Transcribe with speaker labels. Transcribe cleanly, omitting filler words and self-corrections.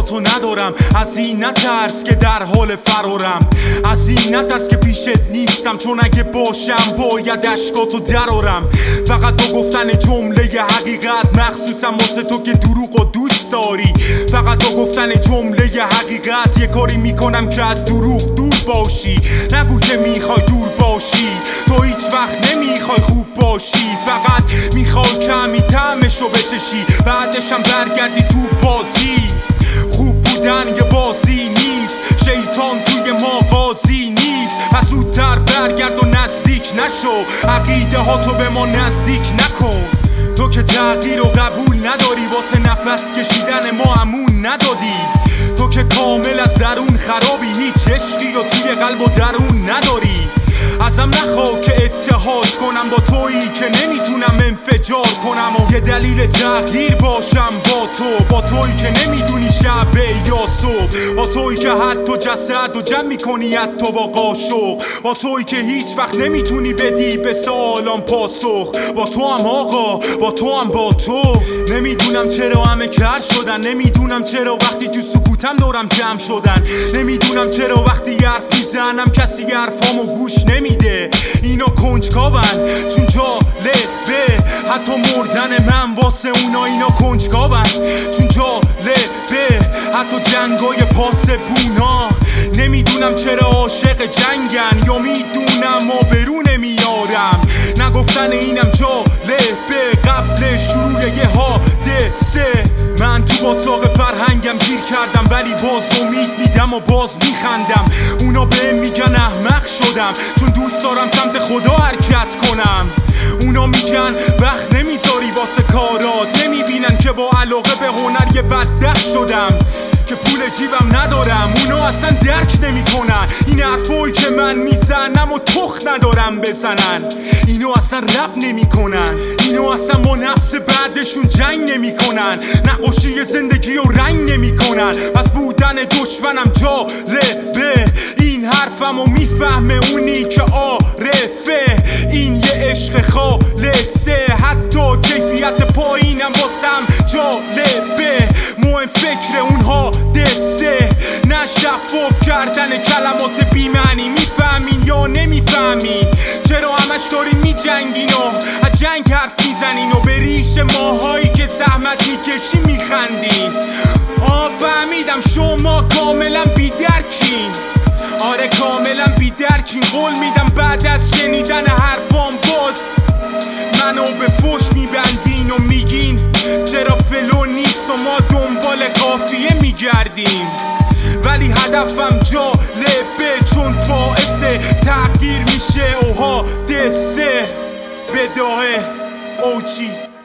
Speaker 1: تو ندارم. از این نترس که در حال فرارم، از این نترس که پیشت نیستم، چون اگه باشم باید اشکاتو درارم. فقط تو گفتن جمله حقیقت، مخصوصا واسه تو که دروغ و دوست داری. فقط تو گفتن جمله حقیقت، یه کاری میکنم که از دروغ دور باشی. نگو که میخوای دور باشی، تو هیچ وقت نمیخوای خوب باشی. فقط میخوای کمی طعمشو بچشی، بعدش هم برگردی تو بازی. خوب بودن یه بازی نیست، شیطان توی ما قاضی نیست. پس زودتر برگرد و نزدیک نشو، عقیده ها تو به ما نزدیک نکن. تو که تغییر و قبول نداری، واسه نفس کشیدن ما امون ندادی. تو که کامل از درون خرابی، هیچ عشقی و توی قلب و درون نداری. ازم نخواه که اتحاد کنم با تویی که نمیتونم انفجار کنم و یه دلیل تغییر باشم با تویی که نمیدونی شب یا صبح، با تویی که حتی جسد و جمع میکنی حتی با قاشق، با تویی که هیچ وقت نمیتونی بدی به سوالام پاسخ. با تو هم آقا، با تو هم با تو. نمیدونم چرا همه کر شدن، نمیدونم چرا وقتی تو سکوتم دورم جمع شدن، نمیدونم چرا وقتی حرف میزنم کسی حرفامو گوش نمیده. اینا کنجکاون چون جالبه، حتی مردن من واسه اونا اینا کنجکاون چون جالبه، حتی جنگای پاسبونا. نمیدونم چرا عاشق جنگن، یا میدونم و برو نمیارم. نگفتن اینم جالبه قبل شروع یه حادثه. من تو باطلاق فرهنگم گیر کردم، ولی باز امید میدم و باز میخندم. اونا بهم میگن احمق شدم، چون دوست دارم سمت خدا حرکت کنم. اونا میگن وقت نمیذاری واسه کارات، نمیبینن که با علاقه به هنر یه بدبخت شدم، که پول جیبم ندارم. اونا اصلا درک نمیکنن این حرفایی که من میزنم و تخت ندارم بزنن. اینو اصلا رپ نمیکنن، اینو اصلا با نفس بعدشون جنگ نمیکنن، نقاشی زندگی و رنگ نمیکنن. پس بودن دشمنم جالبه، این حرفمو میفهمه اونی که عارفه. این یه عشق خالصه، حتی کیفیت پایینم واسم جالبه. مهم فکر اونها دسته، نه شفاف کردن کلمات بی‌معنی. میفهمین یا نمیفهمین؟ چرا همش دارین میجنگین و از جنگ حرف میزنین و به ریش ماهایی که زحمت میکشین میخندین؟ فهمیدم شما کاملا بی‌درکین. آره کاملا بی‌درکین، قول میدم بعد از شنیدن حرفام باز منو به فوش میبندین و میگین چرا فلو نیست و ما دنبال قافیه میگردیم. ولی هدفم جالبه، چون باعث تغییر میشه و حادثه. بداهه اوچی